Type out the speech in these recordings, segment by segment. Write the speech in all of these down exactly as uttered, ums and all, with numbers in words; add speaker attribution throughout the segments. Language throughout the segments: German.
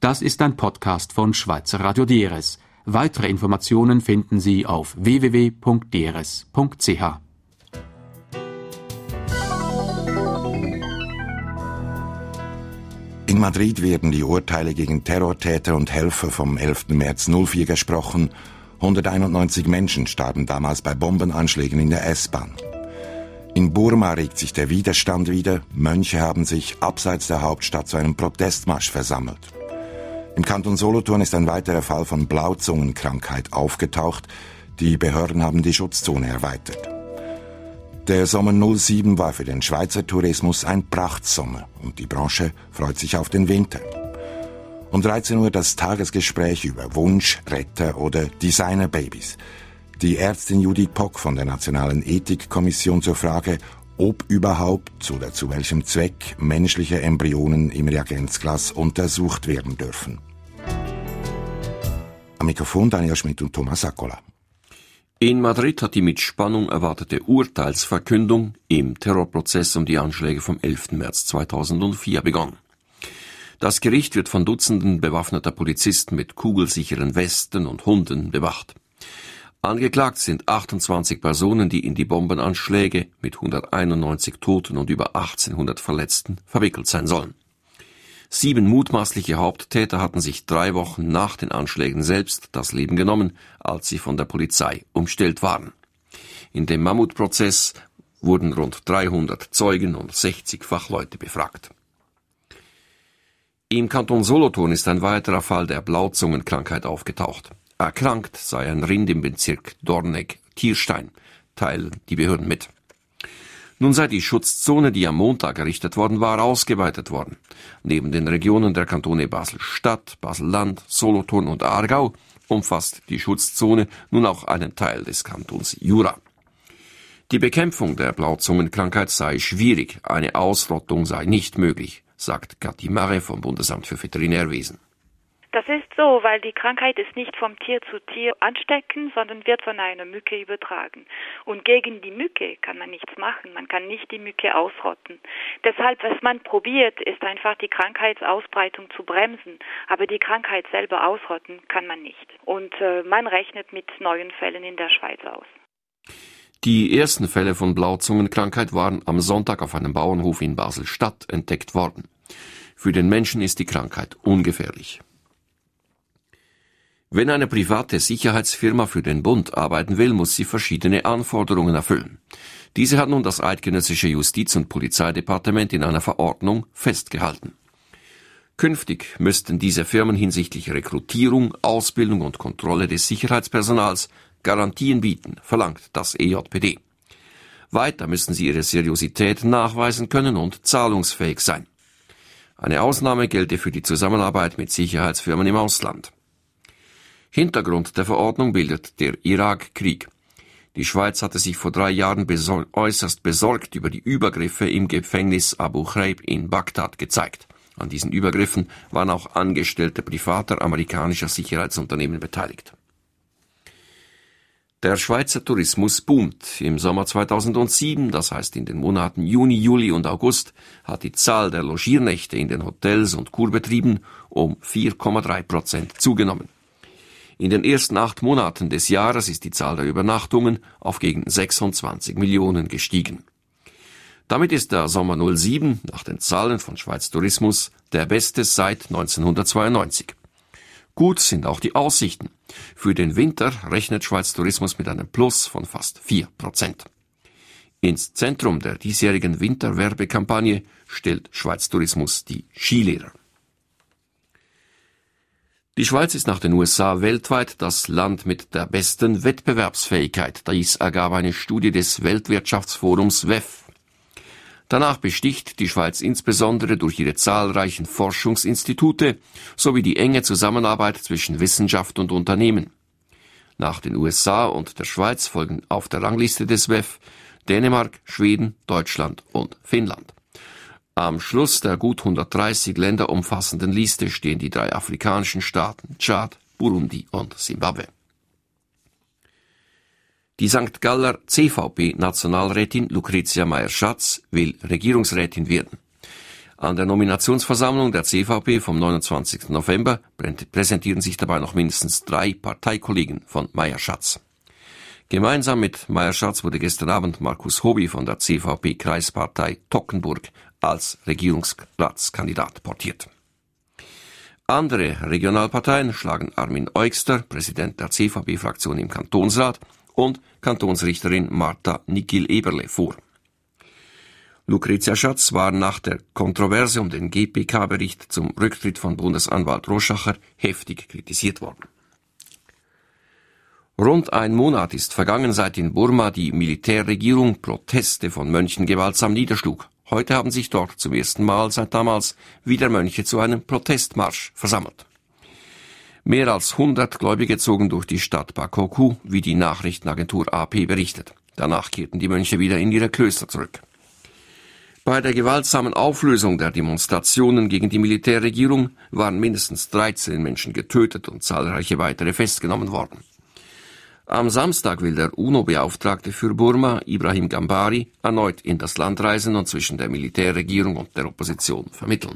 Speaker 1: Das ist ein Podcast von Schweizer Radio D R S. Weitere Informationen finden Sie auf w w w punkt d r s punkt c h.
Speaker 2: In Madrid werden die Urteile gegen Terrortäter und Helfer vom elften März null vier gesprochen. hunderteinundneunzig Menschen starben damals bei Bombenanschlägen in der S-Bahn. In Burma regt sich der Widerstand wieder. Mönche haben sich abseits der Hauptstadt zu einem Protestmarsch versammelt. Im Kanton Solothurn ist ein weiterer Fall von Blauzungenkrankheit aufgetaucht. Die Behörden haben die Schutzzone erweitert. Der Sommer null sieben war für den Schweizer Tourismus ein Prachtsommer und die Branche freut sich auf den Winter. Um dreizehn Uhr das Tagesgespräch über Wunsch, Retter oder Designerbabys. Die Ärztin Judith Pock von der Nationalen Ethikkommission zur Frage, ob überhaupt oder zu welchem Zweck menschliche Embryonen im Reagenzglas untersucht werden dürfen. Am Mikrofon Daniel Schmidt und Thomas Saccola.
Speaker 3: In Madrid hat die mit Spannung erwartete Urteilsverkündung im Terrorprozess um die Anschläge vom elften März zweitausendvier begonnen. Das Gericht wird von Dutzenden bewaffneter Polizisten mit kugelsicheren Westen und Hunden bewacht. Angeklagt sind achtundzwanzig Personen, die in die Bombenanschläge mit hunderteinundneunzig Toten und über achtzehnhundert Verletzten verwickelt sein sollen. Sieben mutmaßliche Haupttäter hatten sich drei Wochen nach den Anschlägen selbst das Leben genommen, als sie von der Polizei umstellt waren. In dem Mammutprozess wurden rund dreihundert Zeugen und sechzig Fachleute befragt. Im Kanton Solothurn ist ein weiterer Fall der Blauzungenkrankheit aufgetaucht. Erkrankt sei ein Rind im Bezirk Dornegg-Tierstein, teilen die Behörden mit. Nun sei die Schutzzone, die am Montag errichtet worden war, ausgeweitet worden. Neben den Regionen der Kantone Basel-Stadt, Basel-Land, Solothurn und Aargau umfasst die Schutzzone nun auch einen Teil des Kantons Jura. Die Bekämpfung der Blauzungenkrankheit sei schwierig, eine Ausrottung sei nicht möglich, sagt Kathi Marre vom Bundesamt für Veterinärwesen.
Speaker 4: Das ist so, weil die Krankheit ist nicht vom Tier zu Tier ansteckend, sondern wird von einer Mücke übertragen. Und gegen die Mücke kann man nichts machen, man kann nicht die Mücke ausrotten. Deshalb, was man probiert, ist einfach die Krankheitsausbreitung zu bremsen, aber die Krankheit selber ausrotten kann man nicht. Und äh, man rechnet mit neuen Fällen in der Schweiz aus.
Speaker 3: Die ersten Fälle von Blauzungenkrankheit waren am Sonntag auf einem Bauernhof in Basel-Stadt entdeckt worden. Für den Menschen ist die Krankheit ungefährlich. Wenn eine private Sicherheitsfirma für den Bund arbeiten will, muss sie verschiedene Anforderungen erfüllen. Diese hat nun das eidgenössische Justiz- und Polizeidepartement in einer Verordnung festgehalten. Künftig müssten diese Firmen hinsichtlich Rekrutierung, Ausbildung und Kontrolle des Sicherheitspersonals Garantien bieten, verlangt das E J P D. Weiter müssen sie ihre Seriosität nachweisen können und zahlungsfähig sein. Eine Ausnahme gelte für die Zusammenarbeit mit Sicherheitsfirmen im Ausland. Hintergrund der Verordnung bildet der Irakkrieg. Die Schweiz hatte sich vor drei Jahren besor- äußerst besorgt über die Übergriffe im Gefängnis Abu Ghraib in Bagdad gezeigt. An diesen Übergriffen waren auch Angestellte privater amerikanischer Sicherheitsunternehmen beteiligt. Der Schweizer Tourismus boomt. Im Sommer zweitausendsieben, das heißt in den Monaten Juni, Juli und August, hat die Zahl der Logiernächte in den Hotels und Kurbetrieben um vier Komma drei Prozent zugenommen. In den ersten acht Monaten des Jahres ist die Zahl der Übernachtungen auf gegen sechsundzwanzig Millionen gestiegen. Damit ist der Sommer null sieben, nach den Zahlen von Schweiz Tourismus, der beste seit neunzehnhundertzweiundneunzig. Gut sind auch die Aussichten. Für den Winter rechnet Schweiz Tourismus mit einem Plus von fast vier Prozent. Ins Zentrum der diesjährigen Winterwerbekampagne stellt Schweiz Tourismus die Skilehrer. Die Schweiz ist nach den U S A weltweit das Land mit der besten Wettbewerbsfähigkeit. Dies ergab eine Studie des Weltwirtschaftsforums W E F. Danach besticht die Schweiz insbesondere durch ihre zahlreichen Forschungsinstitute sowie die enge Zusammenarbeit zwischen Wissenschaft und Unternehmen. Nach den U S A und der Schweiz folgen auf der Rangliste des W E F Dänemark, Schweden, Deutschland und Finnland. Am Schluss der gut hundertdreißig Länder umfassenden Liste stehen die drei afrikanischen Staaten Tschad, Burundi und Simbabwe. Die Sankt Galler C V P-Nationalrätin Lucretia Meyer-Schatz will Regierungsrätin werden. An der Nominationsversammlung der C V P vom neunundzwanzigsten November präsentieren sich dabei noch mindestens drei Parteikollegen von Meyer-Schatz. Gemeinsam mit Meyer-Schatz wurde gestern Abend Markus Hobby von der C V P-Kreispartei Toggenburg als Regierungsratskandidat portiert. Andere Regionalparteien schlagen Armin Eugster, Präsident der C V P-Fraktion im Kantonsrat, und Kantonsrichterin Martha Nickil-Eberle vor. Lucretia Schatz war nach der Kontroverse um den G P K-Bericht zum Rücktritt von Bundesanwalt Roschacher heftig kritisiert worden. Rund ein Monat ist vergangen, seit in Burma die Militärregierung Proteste von Mönchen gewaltsam niederschlug. Heute haben sich dort zum ersten Mal seit damals wieder Mönche zu einem Protestmarsch versammelt. Mehr als hundert Gläubige zogen durch die Stadt Bakoku, wie die Nachrichtenagentur A P berichtet. Danach kehrten die Mönche wieder in ihre Klöster zurück. Bei der gewaltsamen Auflösung der Demonstrationen gegen die Militärregierung waren mindestens dreizehn Menschen getötet und zahlreiche weitere festgenommen worden. Am Samstag will der UNO-Beauftragte für Burma, Ibrahim Gambari, erneut in das Land reisen und zwischen der Militärregierung und der Opposition vermitteln.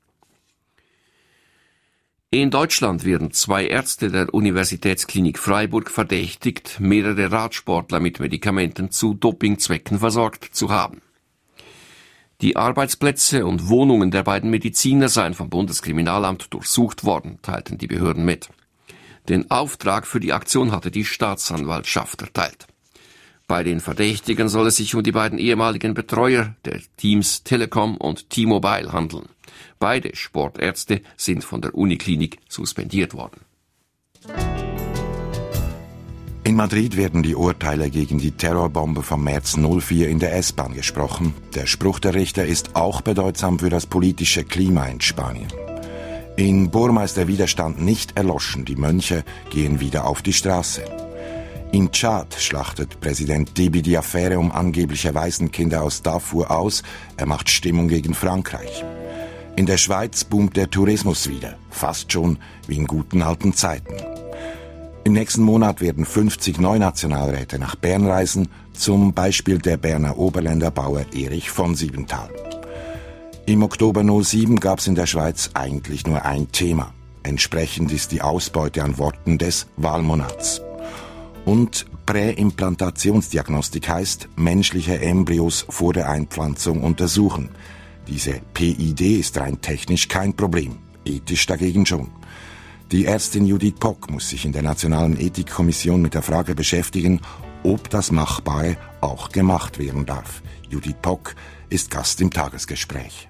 Speaker 3: In Deutschland werden zwei Ärzte der Universitätsklinik Freiburg verdächtigt, mehrere Radsportler mit Medikamenten zu Dopingzwecken versorgt zu haben. Die Arbeitsplätze und Wohnungen der beiden Mediziner seien vom Bundeskriminalamt durchsucht worden, teilten die Behörden mit. Den Auftrag für die Aktion hatte die Staatsanwaltschaft erteilt. Bei den Verdächtigen soll es sich um die beiden ehemaligen Betreuer der Teams Telekom und T-Mobile handeln. Beide Sportärzte sind von der Uniklinik suspendiert worden.
Speaker 2: In Madrid werden die Urteile gegen die Terrorbombe vom März null vier in der S-Bahn gesprochen. Der Spruch der Richter ist auch bedeutsam für das politische Klima in Spanien. In Burma ist der Widerstand nicht erloschen, die Mönche gehen wieder auf die Straße. In Tschad schlachtet Präsident Déby die Affäre um angebliche Waisenkinder aus Darfur aus, er macht Stimmung gegen Frankreich. In der Schweiz boomt der Tourismus wieder, fast schon wie in guten alten Zeiten. Im nächsten Monat werden fünfzig Neunationalräte nach Bern reisen, zum Beispiel der Berner Oberländer Bauer Erich von Siebenthal. Im Oktober null sieben gab es in der Schweiz eigentlich nur ein Thema. Entsprechend ist die Ausbeute an Worten des Wahlmonats. Und Präimplantationsdiagnostik heißt, menschliche Embryos vor der Einpflanzung untersuchen. Diese P I D ist rein technisch kein Problem, ethisch dagegen schon. Die Ärztin Judith Pock muss sich in der Nationalen Ethikkommission mit der Frage beschäftigen, ob das Machbare auch gemacht werden darf. Judith Pock ist Gast im Tagesgespräch.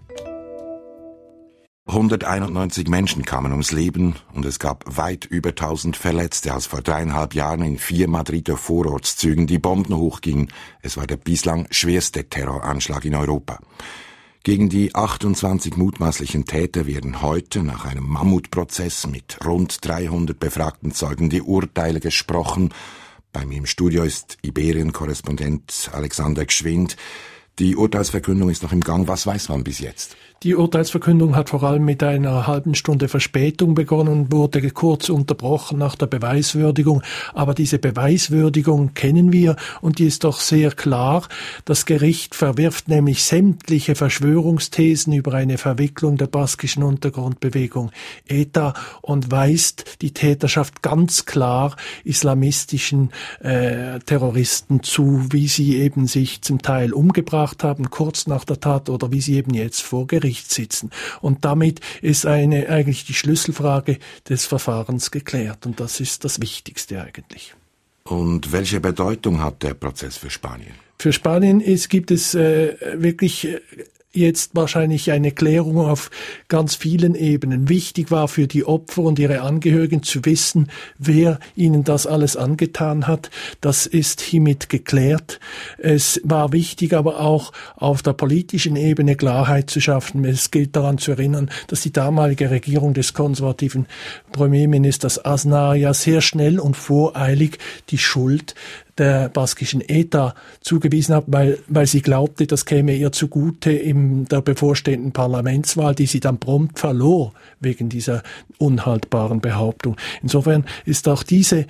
Speaker 2: hunderteinundneunzig Menschen kamen ums Leben und es gab weit über tausend Verletzte, als vor dreieinhalb Jahren in vier Madrider Vorortszügen die Bomben hochgingen. Es war der bislang schwerste Terroranschlag in Europa. Gegen die achtundzwanzig mutmaßlichen Täter werden heute nach einem Mammutprozess mit rund dreihundert befragten Zeugen die Urteile gesprochen. Bei mir im Studio ist Iberien-Korrespondent Alexander Gschwind. Die Urteilsverkündung ist noch im Gang. Was weiß man bis jetzt?
Speaker 5: Die Urteilsverkündung hat vor allem mit einer halben Stunde Verspätung begonnen, wurde kurz unterbrochen nach der Beweiswürdigung. Aber diese Beweiswürdigung kennen wir und die ist doch sehr klar. Das Gericht verwirft nämlich sämtliche Verschwörungsthesen über eine Verwicklung der baskischen Untergrundbewegung E T A und weist die Täterschaft ganz klar islamistischen äh, Terroristen zu, wie sie eben sich zum Teil umgebracht haben, kurz nach der Tat oder wie sie eben jetzt vor Gericht sitzen. Und damit ist eine eigentlich die Schlüsselfrage des Verfahrens geklärt. Und das ist das Wichtigste eigentlich.
Speaker 2: Und welche Bedeutung hat der Prozess für Spanien?
Speaker 5: Für Spanien ist, gibt es äh, wirklich äh, jetzt wahrscheinlich eine Klärung auf ganz vielen Ebenen. Wichtig war für die Opfer und ihre Angehörigen zu wissen, wer ihnen das alles angetan hat. Das ist hiermit geklärt. Es war wichtig, aber auch auf der politischen Ebene Klarheit zu schaffen. Es gilt daran zu erinnern, dass die damalige Regierung des konservativen Premierministers Aznar ja sehr schnell und voreilig die Schuld der baskischen E T A zugewiesen hat, weil, weil sie glaubte, das käme ihr zugute in der bevorstehenden Parlamentswahl, die sie dann prompt verlor wegen dieser unhaltbaren Behauptung. Insofern ist auch diese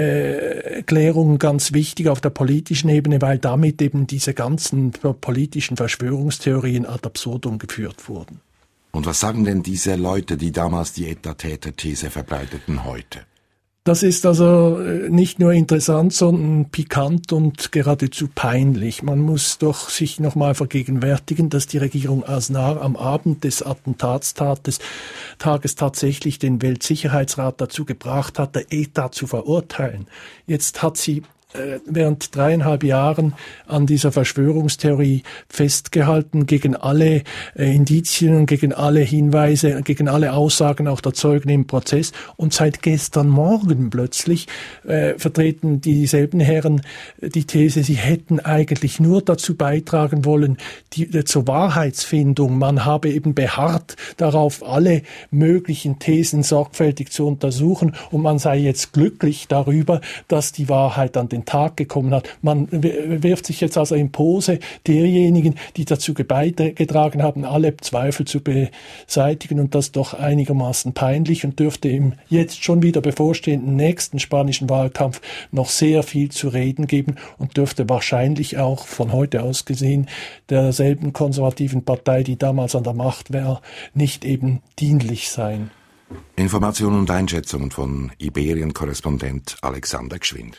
Speaker 5: äh, Klärung ganz wichtig auf der politischen Ebene, weil damit eben diese ganzen politischen Verschwörungstheorien ad absurdum geführt wurden.
Speaker 2: Und was sagen denn diese Leute, die damals die ETA-Täter-These verbreiteten, heute?
Speaker 5: Das ist also nicht nur interessant, sondern pikant und geradezu peinlich. Man muss doch sich nochmal vergegenwärtigen, dass die Regierung Aznar am Abend des Attentatstages Tages tatsächlich den Weltsicherheitsrat dazu gebracht hat, der ETA zu verurteilen. Jetzt hat sie während dreieinhalb Jahren an dieser Verschwörungstheorie festgehalten, gegen alle äh, Indizien und gegen alle Hinweise, gegen alle Aussagen auch der Zeugen im Prozess. Und seit gestern Morgen plötzlich äh, vertreten dieselben Herren die These, sie hätten eigentlich nur dazu beitragen wollen, die, die, zur Wahrheitsfindung. Man habe eben beharrt darauf, alle möglichen Thesen sorgfältig zu untersuchen, und man sei jetzt glücklich darüber, dass die Wahrheit an den Tag gekommen hat. Man wirft sich jetzt also in Pose derjenigen, die dazu beigetragen haben, alle Zweifel zu beseitigen, und das doch einigermaßen peinlich, und dürfte im jetzt schon wieder bevorstehenden nächsten spanischen Wahlkampf noch sehr viel zu reden geben und dürfte wahrscheinlich auch von heute aus gesehen derselben konservativen Partei, die damals an der Macht war, nicht eben dienlich sein.
Speaker 2: Informationen und Einschätzungen von Iberien-Korrespondent Alexander Gschwind.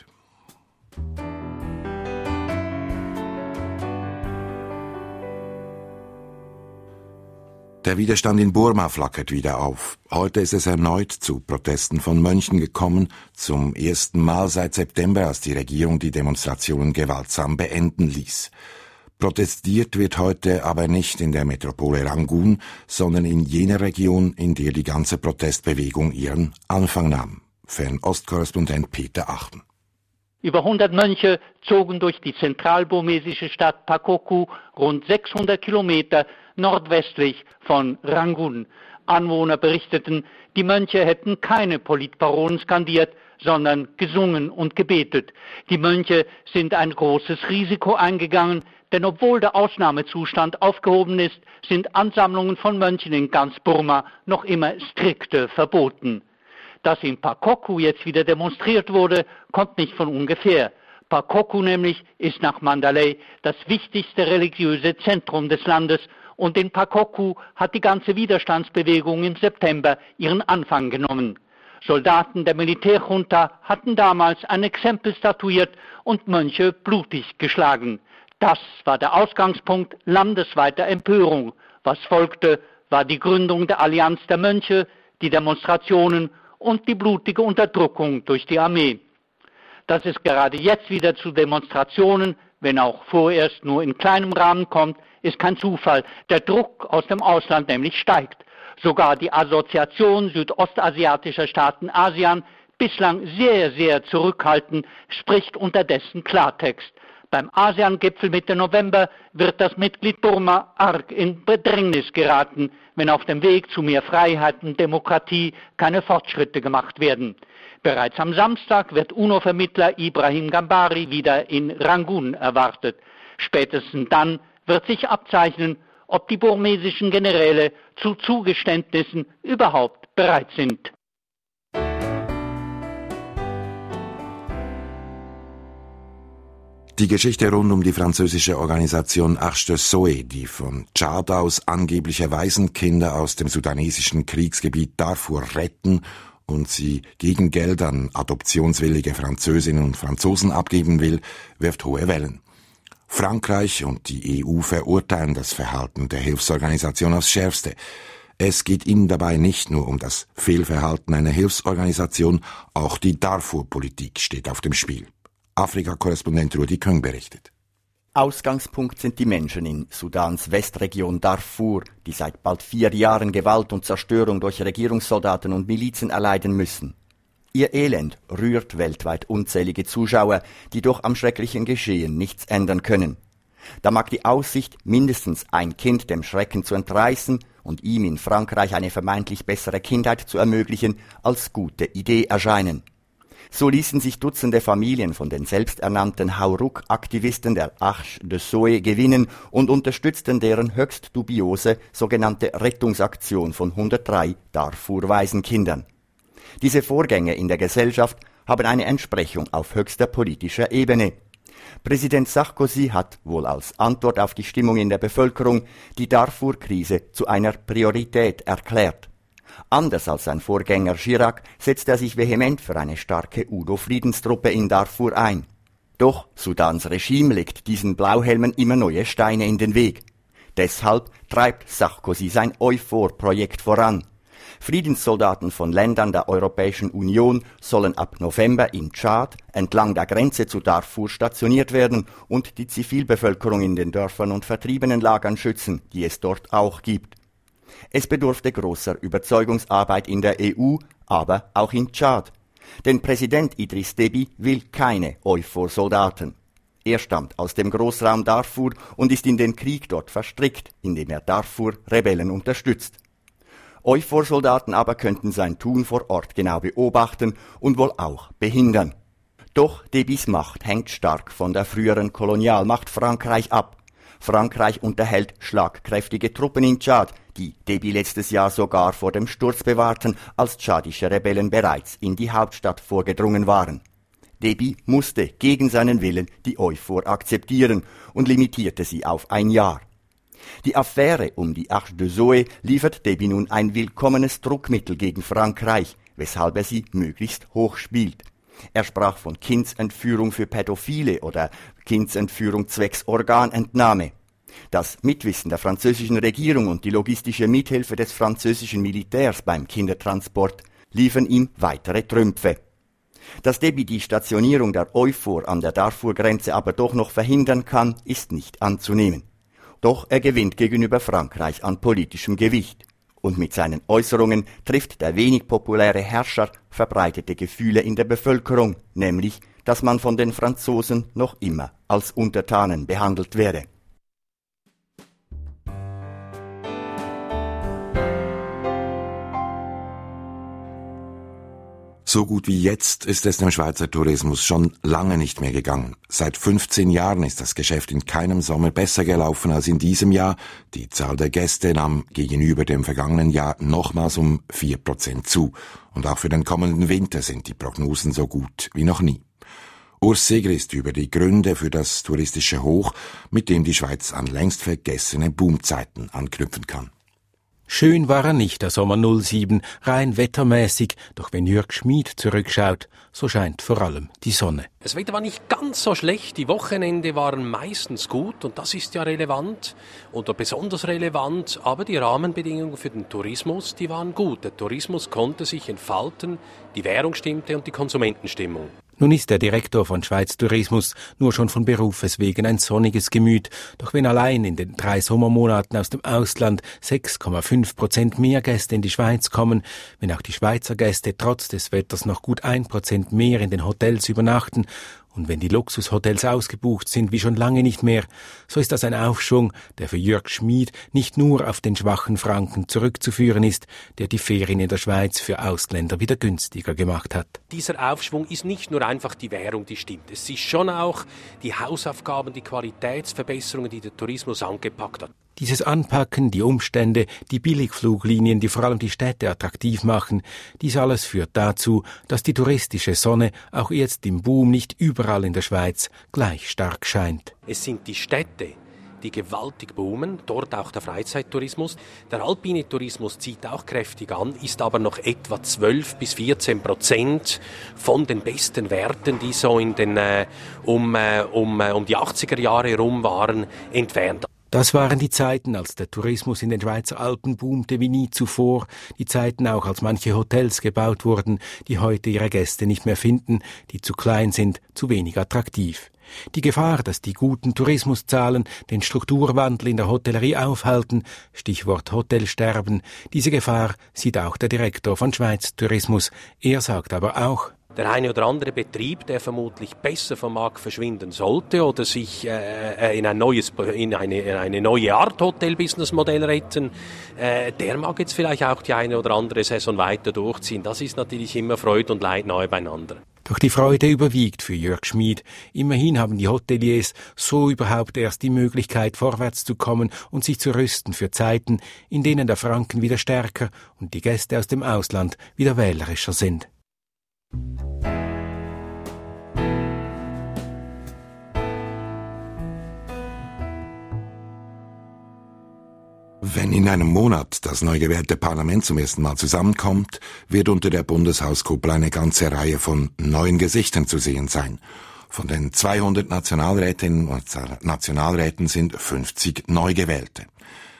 Speaker 2: Der Widerstand in Burma flackert wieder auf. Heute ist es erneut zu Protesten von Mönchen gekommen, zum ersten Mal seit September, als die Regierung die Demonstrationen gewaltsam beenden ließ. Protestiert wird heute aber nicht in der Metropole Rangun, sondern in jener Region, in der die ganze Protestbewegung ihren Anfang nahm. Fernost-Korrespondent Peter Achten.
Speaker 6: Über hundert Mönche zogen durch die zentralburmesische Stadt Pakoku, rund sechshundert Kilometer nordwestlich von Rangun. Anwohner berichteten, die Mönche hätten keine Politparolen skandiert, sondern gesungen und gebetet. Die Mönche sind ein großes Risiko eingegangen, denn obwohl der Ausnahmezustand aufgehoben ist, sind Ansammlungen von Mönchen in ganz Burma noch immer strikte verboten. Dass in Pakoku jetzt wieder demonstriert wurde, kommt nicht von ungefähr. Pakoku nämlich ist nach Mandalay das wichtigste religiöse Zentrum des Landes, und in Pakoku hat die ganze Widerstandsbewegung im September ihren Anfang genommen. Soldaten der Militärjunta hatten damals ein Exempel statuiert und Mönche blutig geschlagen. Das war der Ausgangspunkt landesweiter Empörung. Was folgte, war die Gründung der Allianz der Mönche, die Demonstrationen und die blutige Unterdrückung durch die Armee. Dass es gerade jetzt wieder zu Demonstrationen, wenn auch vorerst nur in kleinem Rahmen kommt, ist kein Zufall. Der Druck aus dem Ausland nämlich steigt. Sogar die Assoziation südostasiatischer Staaten ASEAN, bislang sehr, sehr zurückhaltend, spricht unterdessen Klartext. Beim ASEAN-Gipfel Mitte November wird das Mitglied Burma arg in Bedrängnis geraten, wenn auf dem Weg zu mehr Freiheit und Demokratie keine Fortschritte gemacht werden. Bereits am Samstag wird UNO-Vermittler Ibrahim Gambari wieder in Rangun erwartet. Spätestens dann wird sich abzeichnen, ob die burmesischen Generäle zu Zugeständnissen überhaupt bereit sind.
Speaker 2: Die Geschichte rund um die französische Organisation Arche de Zoé, die von Tschad aus angebliche Waisenkinder aus dem sudanesischen Kriegsgebiet Darfur retten und sie gegen Geld an adoptionswillige Französinnen und Franzosen abgeben will, wirft hohe Wellen. Frankreich und die E U verurteilen das Verhalten der Hilfsorganisation aufs Schärfste. Es geht ihnen dabei nicht nur um das Fehlverhalten einer Hilfsorganisation, auch die Darfur-Politik steht auf dem Spiel. Afrika-Korrespondent Rudi Küng berichtet.
Speaker 7: Ausgangspunkt sind die Menschen in Sudans Westregion Darfur, die seit bald vier Jahren Gewalt und Zerstörung durch Regierungssoldaten und Milizen erleiden müssen. Ihr Elend rührt weltweit unzählige Zuschauer, die doch am schrecklichen Geschehen nichts ändern können. Da mag die Aussicht, mindestens ein Kind dem Schrecken zu entreißen und ihm in Frankreich eine vermeintlich bessere Kindheit zu ermöglichen, als gute Idee erscheinen. So ließen sich Dutzende Familien von den selbsternannten Hauruck-Aktivisten der Arche de Zoé gewinnen und unterstützten deren höchst dubiose sogenannte Rettungsaktion von hundertdrei Darfur-Waisenkindern. Diese Vorgänge in der Gesellschaft haben eine Entsprechung auf höchster politischer Ebene. Präsident Sarkozy hat wohl als Antwort auf die Stimmung in der Bevölkerung die Darfur-Krise zu einer Priorität erklärt. Anders als sein Vorgänger Chirac setzt er sich vehement für eine starke U N O-Friedenstruppe in Darfur ein. Doch Sudans Regime legt diesen Blauhelmen immer neue Steine in den Weg. Deshalb treibt Sarkozy sein Euphor-Projekt voran. Friedenssoldaten von Ländern der Europäischen Union sollen ab November in Tschad entlang der Grenze zu Darfur stationiert werden und die Zivilbevölkerung in den Dörfern und Vertriebenenlagern schützen, die es dort auch gibt. Es bedurfte großer Überzeugungsarbeit in der E U, aber auch in Tschad. Denn Präsident Idriss Déby will keine Euphor-Soldaten. Er stammt aus dem Großraum Darfur und ist in den Krieg dort verstrickt, indem er Darfur-Rebellen unterstützt. Euphor-Soldaten aber könnten sein Tun vor Ort genau beobachten und wohl auch behindern. Doch Débys Macht hängt stark von der früheren Kolonialmacht Frankreich ab. Frankreich unterhält schlagkräftige Truppen in Tschad, die Déby letztes Jahr sogar vor dem Sturz bewahrten, als tschadische Rebellen bereits in die Hauptstadt vorgedrungen waren. Déby musste gegen seinen Willen die Euphor akzeptieren und limitierte sie auf ein Jahr. Die Affäre um die Arche de Zoé liefert Déby nun ein willkommenes Druckmittel gegen Frankreich, weshalb er sie möglichst hoch spielt. Er sprach von Kindsentführung für Pädophile oder Kindsentführung zwecks Organentnahme. Das Mitwissen der französischen Regierung und die logistische Mithilfe des französischen Militärs beim Kindertransport liefern ihm weitere Trümpfe. Dass Déby die Stationierung der Euphor an der Darfur-Grenze aber doch noch verhindern kann, ist nicht anzunehmen. Doch er gewinnt gegenüber Frankreich an politischem Gewicht. Und mit seinen Äußerungen trifft der wenig populäre Herrscher verbreitete Gefühle in der Bevölkerung, nämlich, dass man von den Franzosen noch immer als Untertanen behandelt werde.
Speaker 2: So gut wie jetzt ist es dem Schweizer Tourismus schon lange nicht mehr gegangen. Seit fünfzehn Jahren ist das Geschäft in keinem Sommer besser gelaufen als in diesem Jahr. Die Zahl der Gäste nahm gegenüber dem vergangenen Jahr nochmals um vier Prozent zu. Und auch für den kommenden Winter sind die Prognosen so gut wie noch nie. Urs Seger ist über die Gründe für das touristische Hoch, mit dem die Schweiz an längst vergessene Boomzeiten anknüpfen kann.
Speaker 8: Schön war er nicht, der Sommer null sieben, rein wettermäßig, doch wenn Jürg Schmid zurückschaut, so scheint vor allem die Sonne.
Speaker 9: Das Wetter war nicht ganz so schlecht, die Wochenende waren meistens gut und das ist ja relevant oder besonders relevant, aber die Rahmenbedingungen für den Tourismus, die waren gut. Der Tourismus konnte sich entfalten, die Währung stimmte und die Konsumentenstimmung.
Speaker 8: Nun ist der Direktor von Schweiz Tourismus nur schon von Berufes wegen ein sonniges Gemüt. Doch wenn allein in den drei Sommermonaten aus dem Ausland sechs Komma fünf Prozent mehr Gäste in die Schweiz kommen, wenn auch die Schweizer Gäste trotz des Wetters noch gut ein Prozent mehr in den Hotels übernachten und wenn die Luxushotels ausgebucht sind wie schon lange nicht mehr, so ist das ein Aufschwung, der für Jürg Schmid nicht nur auf den schwachen Franken zurückzuführen ist, der die Ferien in der Schweiz für Ausländer wieder günstiger gemacht hat.
Speaker 9: Dieser Aufschwung ist nicht nur einfach die Währung, die stimmt. Es ist schon auch die Hausaufgaben, die Qualitätsverbesserungen, die der Tourismus angepackt hat.
Speaker 8: Dieses Anpacken, die Umstände, die Billigfluglinien, die vor allem die Städte attraktiv machen, dies alles führt dazu, dass die touristische Sonne auch jetzt im Boom nicht überall in der Schweiz gleich stark scheint.
Speaker 9: Es sind die Städte, die gewaltig boomen, dort auch der Freizeittourismus. Der alpine Tourismus zieht auch kräftig an, ist aber noch etwa zwölf bis vierzehn Prozent von den besten Werten, die so in den, äh, um, äh, um, äh, um die achtziger Jahre herum waren, entfernt.
Speaker 8: Das waren die Zeiten, als der Tourismus in den Schweizer Alpen boomte wie nie zuvor, die Zeiten auch, als manche Hotels gebaut wurden, die heute ihre Gäste nicht mehr finden, die zu klein sind, zu wenig attraktiv. Die Gefahr, dass die guten Tourismuszahlen den Strukturwandel in der Hotellerie aufhalten, Stichwort Hotelsterben, diese Gefahr sieht auch der Direktor von Schweiz Tourismus. Er sagt aber auch,
Speaker 9: der eine oder andere Betrieb, der vermutlich besser vom Markt verschwinden sollte oder sich äh, in, ein neues, in, eine, in eine neue Art Hotel-Business-Modell retten, äh, der mag jetzt vielleicht auch die eine oder andere Saison weiter durchziehen. Das ist natürlich immer Freude und Leid nahe beieinander.
Speaker 8: Doch die Freude überwiegt für Jürg Schmid. Immerhin haben die Hoteliers so überhaupt erst die Möglichkeit, vorwärts zu kommen und sich zu rüsten für Zeiten, in denen der Franken wieder stärker und die Gäste aus dem Ausland wieder wählerischer sind.
Speaker 2: Wenn in einem Monat das neu gewählte Parlament zum ersten Mal zusammenkommt, wird unter der Bundeshauskuppel eine ganze Reihe von neuen Gesichtern zu sehen sein. Von den zweihundert Nationalrätinnen und Nationalräten sind fünfzig Neugewählte.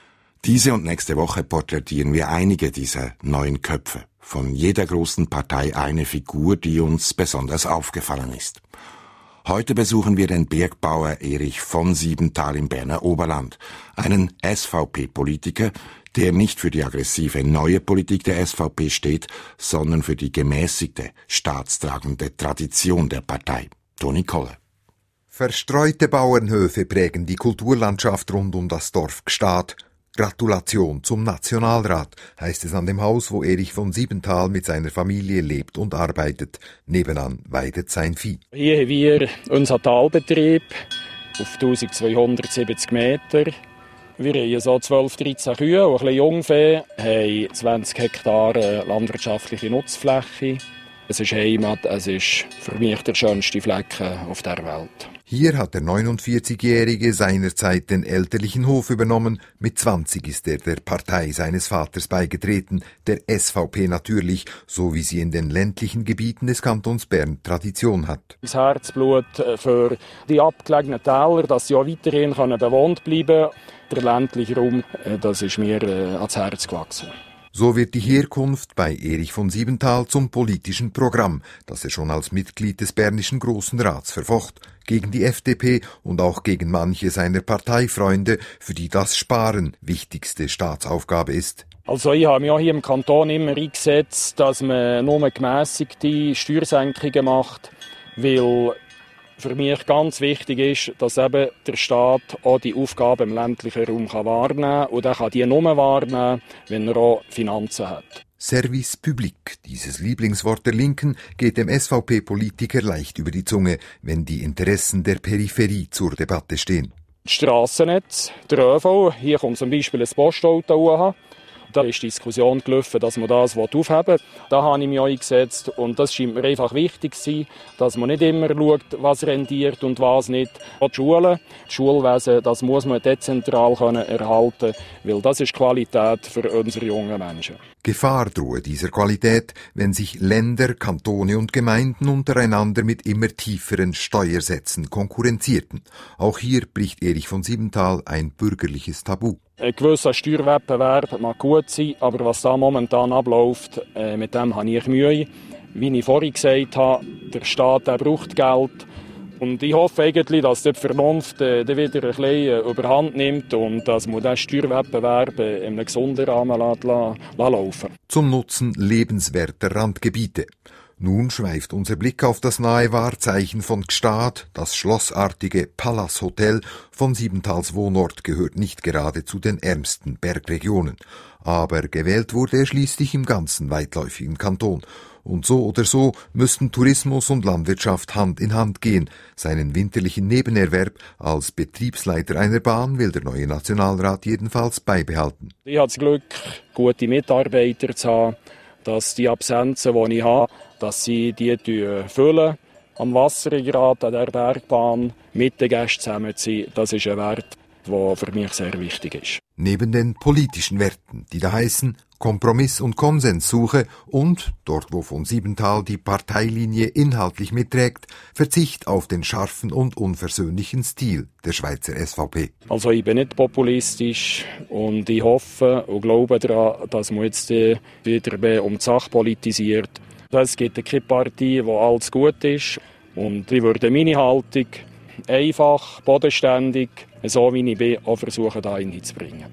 Speaker 2: Diese und nächste Woche porträtieren wir einige dieser neuen Köpfe. Von jeder großen Partei eine Figur, die uns besonders aufgefallen ist. Heute besuchen wir den Bergbauer Erich von Siebenthal im Berner Oberland, einen S V P-Politiker, der nicht für die aggressive neue Politik der S V P steht, sondern für die gemäßigte, staatstragende Tradition der Partei. Toni Koller.
Speaker 10: Verstreute Bauernhöfe prägen die Kulturlandschaft rund um das Dorf Gstaad. Gratulation zum Nationalrat, heißt es an dem Haus, wo Erich von Siebenthal mit seiner Familie lebt und arbeitet. Nebenan weidet sein Vieh.
Speaker 11: Hier haben wir unseren Talbetrieb auf eintausendzweihundertsiebzig Meter. Wir haben so zwölf, dreizehn Kühe und ein bisschen Jungvieh, haben zwanzig Hektar landwirtschaftliche Nutzfläche. Es ist Heimat, es ist für mich der schönste Flecken auf der Welt.
Speaker 10: Hier hat der neunundvierzigjährige seinerzeit den elterlichen Hof übernommen. Mit zwanzig ist er der Partei seines Vaters beigetreten, der S V P natürlich, so wie sie in den ländlichen Gebieten des Kantons Bern Tradition hat.
Speaker 11: Das Herzblut für die abgelegenen Täler, dass sie auch weiterhin bewohnt bleiben können. Der ländliche Raum, das ist mir ans Herz gewachsen.
Speaker 10: So wird die Herkunft bei Erich von Siebenthal zum politischen Programm, das er schon als Mitglied des Bernischen Grossen Rats verfocht, gegen die F D P und auch gegen manche seiner Parteifreunde, für die das Sparen wichtigste Staatsaufgabe ist.
Speaker 11: Also ich habe mich auch hier im Kanton immer eingesetzt, dass man nur gemässigte Steuersenkungen macht, weil für mich ganz wichtig ist, dass eben der Staat auch die Aufgaben im ländlichen Raum wahrnehmen kann. Und er kann die nur wahrnehmen, wenn er auch Finanzen hat.
Speaker 10: Service Public, dieses Lieblingswort der Linken, geht dem S V P-Politiker leicht über die Zunge, wenn die Interessen der Peripherie zur Debatte stehen.
Speaker 11: Das Strassennetz, der ÖV, hier kommt zum Beispiel ein Postauto hoch. Da ist die Diskussion gelaufen, dass man das aufheben will. Da habe ich mich eingesetzt und das scheint mir einfach wichtig zu sein, dass man nicht immer schaut, was rendiert und was nicht. Auch die Schulen, das Schulwesen, das muss man dezentral erhalten, weil das ist Qualität für unsere jungen Menschen.
Speaker 10: Gefahr drohe dieser Qualität, wenn sich Länder, Kantone und Gemeinden untereinander mit immer tieferen Steuersätzen konkurrenzierten. Auch hier bricht Erich von Siebenthal ein bürgerliches Tabu.
Speaker 11: Ein gewisser Steuerwettbewerb mag gut sein, aber was da momentan abläuft, äh, mit dem habe ich Mühe. Wie ich vorhin gesagt habe, der Staat der braucht Geld. Und ich hoffe eigentlich, dass die Vernunft äh, wieder ein bisschen überhand nimmt und dass man diesen Steuerwettbewerb äh, in einem gesunden Rahmen lässt, lässt, laufen.
Speaker 10: Zum Nutzen lebenswerter Randgebiete. Nun schweift unser Blick auf das nahe Wahrzeichen von Gstaad. Das schlossartige Palace Hotel von Siebenthals Wohnort gehört nicht gerade zu den ärmsten Bergregionen. Aber gewählt wurde er schließlich im ganzen weitläufigen Kanton. Und so oder so müssten Tourismus und Landwirtschaft Hand in Hand gehen. Seinen winterlichen Nebenerwerb als Betriebsleiter einer Bahn will der neue Nationalrat jedenfalls beibehalten.
Speaker 11: Ich habe das Glück, gute Mitarbeiter zu haben, dass die Absenzen, die ich habe, dass sie die füllen. Am Wasserrad, an der Bergbahn, mit den Gästen zusammen zu sein, das ist ein Wert, der für mich sehr wichtig ist.
Speaker 10: Neben den politischen Werten, die da heißen Kompromiss- und Konsenssuche und, dort wo von Siebenthal die Parteilinie inhaltlich mitträgt, Verzicht auf den scharfen und unversöhnlichen Stil der Schweizer S V P.
Speaker 11: Also ich bin nicht populistisch und ich hoffe und glaube daran, dass man jetzt wieder mehr um die Sache politisiert. Es gibt keine Partei, wo alles gut ist und ich würde meine Haltung einfach, bodenständig, so wie ich bin, auch versuchen, da hinzubringen.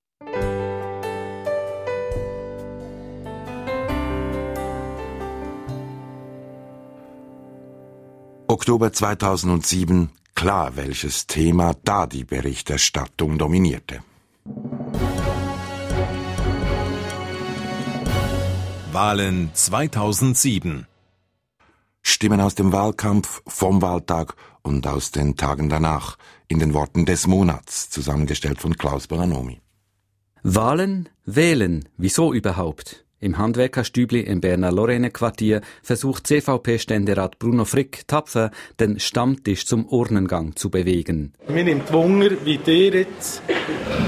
Speaker 2: Oktober zweitausendsieben, klar welches Thema da die Berichterstattung dominierte.
Speaker 12: Wahlen zweitausendsieben.
Speaker 2: Stimmen aus dem Wahlkampf, vom Wahltag und aus den Tagen danach, in den Worten des Monats, zusammengestellt von Klaus Belanomi.
Speaker 13: Wahlen, wählen, wieso überhaupt? Im Handwerkerstübli im Berner Lorraine-Quartier versucht C V P-Ständerat Bruno Frick tapfer, den Stammtisch zum Urnengang zu bewegen.
Speaker 14: Mir nimmt Wunder, wie ihr jetzt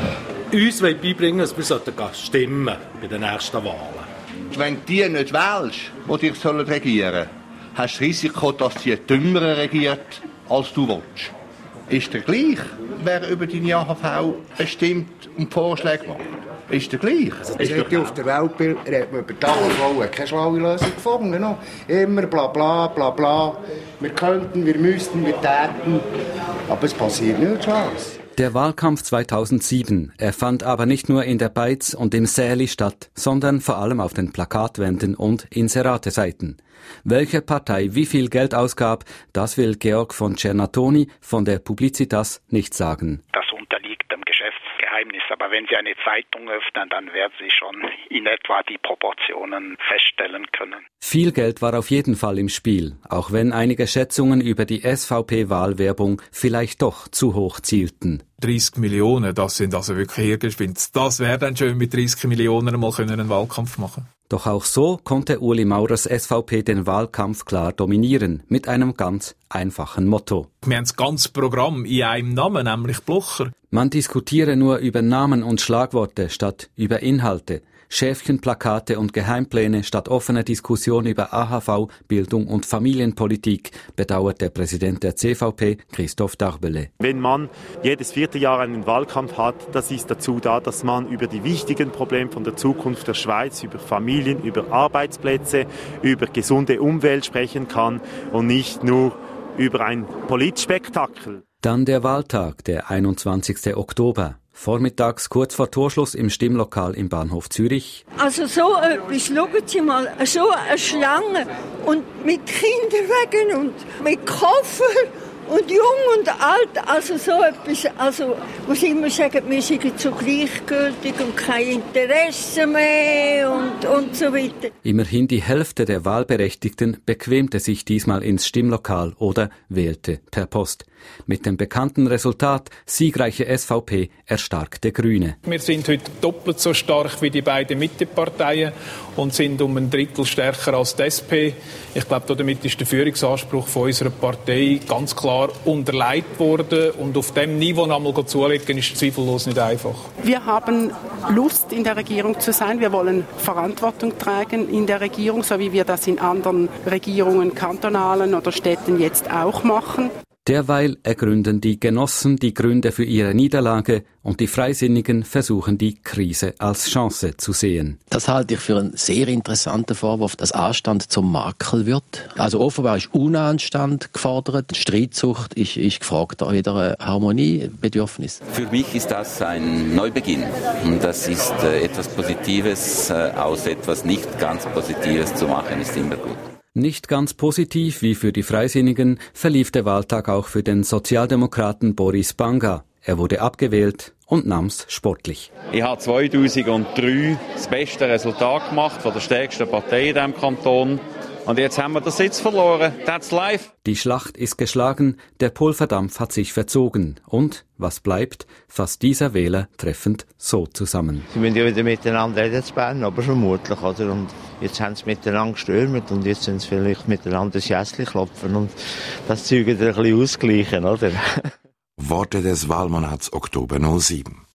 Speaker 14: uns beibringen, dass wir stimmen bei den nächsten Wahlen.
Speaker 15: Wenn du die nicht wählst, die dich regieren sollen, hast du das Risiko, dass die Dümmere regiert, als du willst. Ist der gleich, wer über deine A H V bestimmt und Vorschläge macht? Ist der gleich?
Speaker 16: Also, ist auf der Welt redet man über die A H V, keine schlaue Lösung gefunden. No? Immer bla bla bla bla. Wir könnten, wir müssten, wir täten. Aber es passiert nichts Schlaues.
Speaker 13: Der Wahlkampf zweitausendsieben, er fand aber nicht nur in der Beiz und im Säli statt, sondern vor allem auf den Plakatwänden und Inserateseiten. Welche Partei wie viel Geld ausgab, das will Georg von Cernatoni von der Publicitas nicht sagen.
Speaker 17: Das unterliegt dem Geschäftsgeheimnis, aber wenn Sie eine Zeitung öffnen, dann werden Sie schon in etwa die Proportionen feststellen können.
Speaker 13: Viel Geld war auf jeden Fall im Spiel, auch wenn einige Schätzungen über die S V P-Wahlwerbung vielleicht doch zu hoch zielten.
Speaker 18: dreißig Millionen, das sind also wirklich Hirngespinst. Das wäre dann schön, mit dreißig Millionen mal einen Wahlkampf machen.
Speaker 13: Doch auch so konnte Ueli Maurers S V P den Wahlkampf klar dominieren, mit einem ganz einfachen Motto.
Speaker 18: Wir haben das ganze Programm in einem Namen, nämlich Blocher.
Speaker 13: Man diskutiere nur über Namen und Schlagworte statt über Inhalte. Schäfchenplakate und Geheimpläne statt offener Diskussion über A H V, Bildung und Familienpolitik, bedauert der Präsident der C V P, Christoph Darbele.
Speaker 19: Wenn man jedes vierte Jahr einen Wahlkampf hat, das ist dazu da, dass man über die wichtigen Probleme von der Zukunft der Schweiz, über Familien, über Arbeitsplätze, über gesunde Umwelt sprechen kann und nicht nur über ein Politspektakel.
Speaker 13: Dann der Wahltag, der einundzwanzigsten Oktober. Vormittags kurz vor Torschluss im Stimmlokal im Bahnhof Zürich.
Speaker 20: Also so etwas, schauen Sie mal, so eine Schlange und mit Kinderwagen und mit Koffer und jung und alt, also so etwas, also muss ich immer sagen, wir sind zu gleichgültig und kein Interesse mehr und, und so weiter.
Speaker 13: Immerhin die Hälfte der Wahlberechtigten bequemte sich diesmal ins Stimmlokal oder wählte per Post. Mit dem bekannten Resultat siegreiche S V P, erstarkte Grüne.
Speaker 21: Wir sind heute doppelt so stark wie die beiden Mitteparteien und sind um ein Drittel stärker als die S P. Ich glaube, damit ist der Führungsanspruch von unserer Partei ganz klar unterlegt worden. Und auf dem Niveau einmal zulegen, ist zweifellos nicht einfach.
Speaker 22: Wir haben Lust, in der Regierung zu sein. Wir wollen Verantwortung tragen in der Regierung, so wie wir das in anderen Regierungen, kantonalen oder Städten jetzt auch machen.
Speaker 13: Derweil ergründen die Genossen die Gründe für ihre Niederlage und die Freisinnigen versuchen die Krise als Chance zu sehen.
Speaker 23: Das halte ich für einen sehr interessanten Vorwurf, dass Anstand zum Makel wird. Also offenbar ist Unanstand gefordert, Streitsucht ist, ist gefragt, da wieder Harmoniebedürfnis.
Speaker 24: Für mich ist das ein Neubeginn und das ist äh, etwas Positives, äh, aus etwas nicht ganz Positives zu machen, ist immer gut.
Speaker 13: Nicht ganz positiv wie für die Freisinnigen verlief der Wahltag auch für den Sozialdemokraten Boris Banga. Er wurde abgewählt und nahm's sportlich.
Speaker 25: Ich habe zweitausenddrei das beste Resultat gemacht von der stärksten Partei in diesem Kanton. Und jetzt haben wir den Sitz verloren. That's life.
Speaker 13: Die Schlacht ist geschlagen, der Pulverdampf hat sich verzogen. Und, was bleibt, fasst dieser Wähler treffend so zusammen.
Speaker 26: Sie müssen ja wieder miteinander reden zu Bern, aber vermutlich, oder? Und jetzt haben sie miteinander gestürmt und jetzt sind sie vielleicht miteinander das Jässli klopfen und das Zeug wieder ein bisschen ausgleichen, oder?
Speaker 2: Worte des Wahlmonats Oktober null sieben.